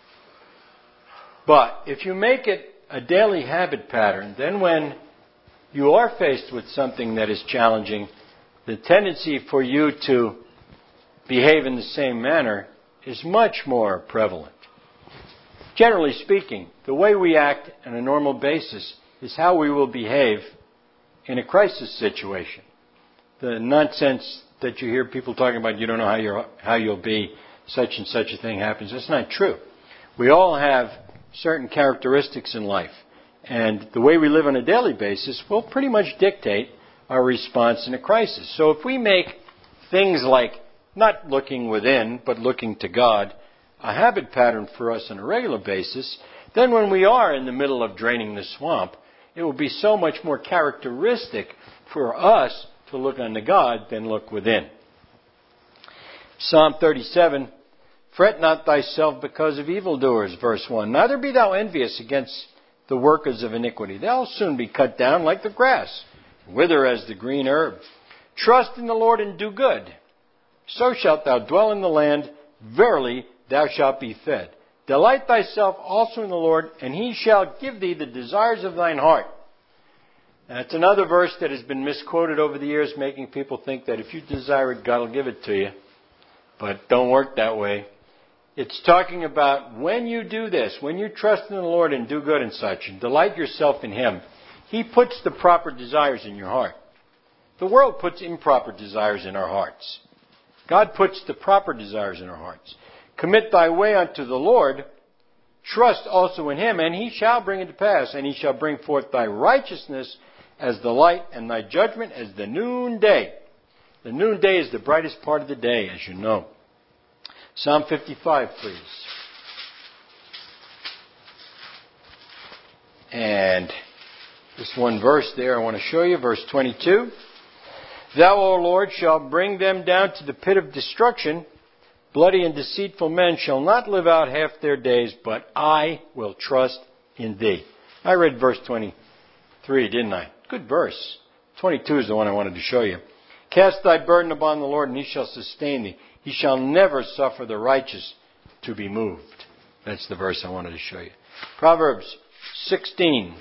But if you make it a daily habit pattern, then when you are faced with something that is challenging, the tendency for you to behave in the same manner is much more prevalent. Generally speaking, the way we act on a normal basis is how we will behave in a crisis situation. The nonsense that you hear people talking about, you don't know how you'll be, such and such a thing happens, that's not true. We all have certain characteristics in life. And the way we live on a daily basis will pretty much dictate our response in a crisis. So if we make things like not looking within, but looking to God, a habit pattern for us on a regular basis, then when we are in the middle of draining the swamp, it will be so much more characteristic for us to look unto God than look within. Psalm 37 Fret not thyself because of evildoers, verse 1. Neither be thou envious against the workers of iniquity. They'll soon be cut down like the grass, wither as the green herb. Trust in the Lord and do good. So shalt thou dwell in the land. Verily, thou shalt be fed. Delight thyself also in the Lord, and he shall give thee the desires of thine heart. That's another verse that has been misquoted over the years, making people think that if you desire it, God will give it to you. But don't work that way. It's talking about when you do this, when you trust in the Lord and do good and such, and delight yourself in Him, He puts the proper desires in your heart. The world puts improper desires in our hearts. God puts the proper desires in our hearts. Commit thy way unto the Lord. Trust also in Him, and He shall bring it to pass, and He shall bring forth thy righteousness as the light, and thy judgment as the noonday. The noonday is the brightest part of the day, as you know. Psalm 55, please. And this one verse there I want to show you, verse 22. Thou, O Lord, shalt bring them down to the pit of destruction. Bloody and deceitful men shall not live out half their days, but I will trust in Thee. I read verse 23, didn't I? Good verse. 22 is the one I wanted to show you. Cast thy burden upon the Lord, and He shall sustain thee. He shall never suffer the righteous to be moved. That's the verse I wanted to show you. Proverbs 16.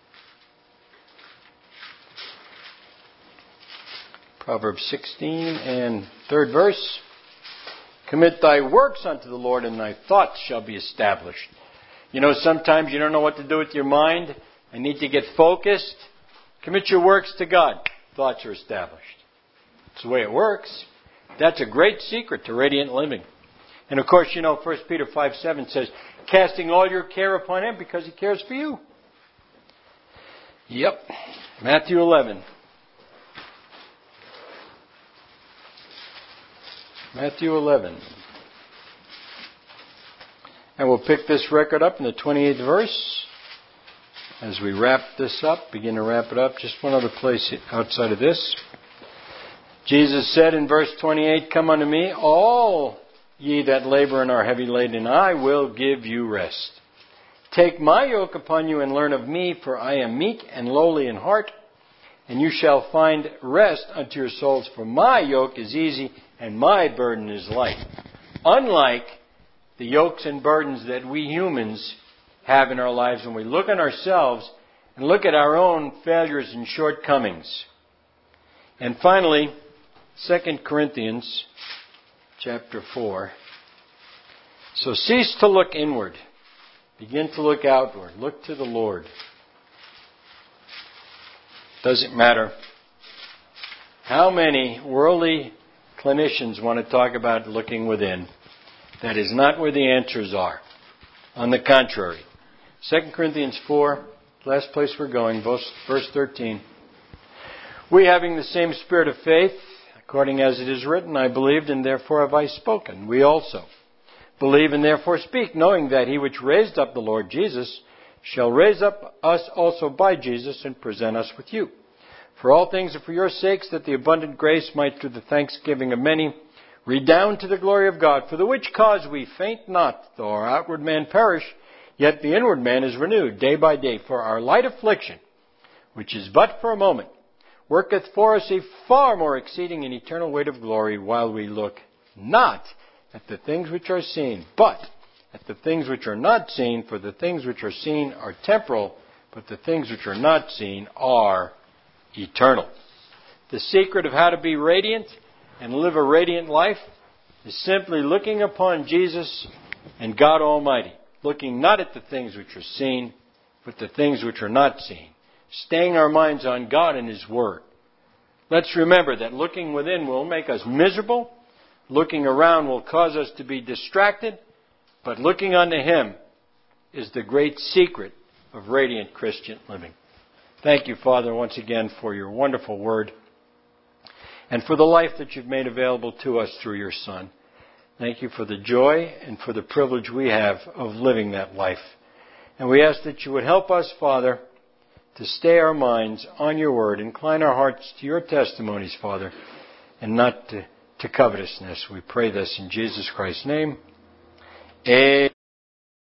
Proverbs 16 and third verse. Commit thy works unto the Lord, and thy thoughts shall be established. You know, sometimes you don't know what to do with your mind. I need to get focused. Commit your works to God. Thoughts are established. It's the way it works. That's a great secret to radiant living. And of course, you know, 1 Peter 5:7 says, casting all your care upon Him because He cares for you. Yep. Matthew 11. Matthew 11. And we'll pick this record up in the 28th verse. As we wrap this up, begin to wrap it up, just one other place outside of this. Jesus said in verse 28, Come unto me, all ye that labor and are heavy laden, and I will give you rest. Take my yoke upon you and learn of me, for I am meek and lowly in heart, and you shall find rest unto your souls, for my yoke is easy and my burden is light. Unlike the yokes and burdens that we humans have in our lives when we look on ourselves and look at our own failures and shortcomings. And finally, 2 Corinthians chapter 4. So cease to look inward. Begin to look outward. Look to the Lord. Doesn't matter how many worldly clinicians want to talk about looking within. That is not where the answers are. On the contrary. 2 Corinthians 4, last place we're going, verse 13. We, having the same spirit of faith, according as it is written, I believed, and therefore have I spoken. We also believe and therefore speak, knowing that He which raised up the Lord Jesus shall raise up us also by Jesus and present us with you. For all things are for your sakes, that the abundant grace might through the thanksgiving of many redound to the glory of God, for the which cause we faint not, though our outward man perish, yet the inward man is renewed day by day. For our light affliction, which is but for a moment, worketh for us a far more exceeding and eternal weight of glory, while we look not at the things which are seen, but at the things which are not seen. For the things which are seen are temporal, but the things which are not seen are eternal. The secret of how to be radiant and live a radiant life is simply looking upon Jesus and God Almighty. Looking not at the things which are seen, but the things which are not seen. Staying our minds on God and His Word. Let's remember that looking within will make us miserable. Looking around will cause us to be distracted. But looking unto Him is the great secret of radiant Christian living. Thank you, Father, once again for your wonderful Word and for the life that you've made available to us through your Son. Thank you for the joy and for the privilege we have of living that life. And we ask that you would help us, Father, to stay our minds on your word, incline our hearts to your testimonies, Father, and not to covetousness. We pray this in Jesus Christ's name. Amen.